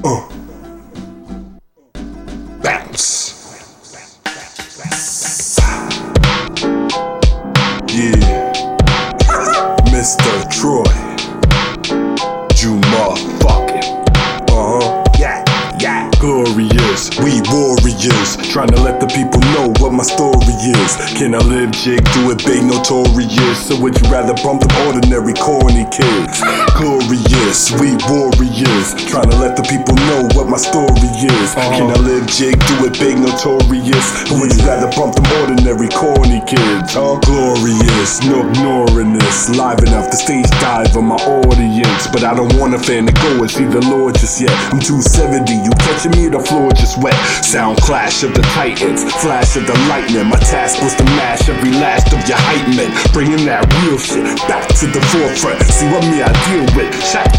Uh. Bounce. Yeah. Mr. Troy. You motherfucking. Yeah. Glorious, we warriors, trying to let the people know what my story is. Can I live jig, do it big, notorious? So would you rather bump them ordinary corny kids? Glorious, we warriors, trying to let the people know what my story is. Can I live jig, do it big, notorious? Or would you rather bump them ordinary corny kids? Glorious, no ignoring this, live enough to stage dive on my audience. But I don't want a fan to go and see the Lord just yet. I'm 270, you catching me, the floor just wet. Sound clash of the titans, flash of the lightning. My task was to mash every last of your hype men, bringing that real shit back to the forefront. See what me I deal with, shot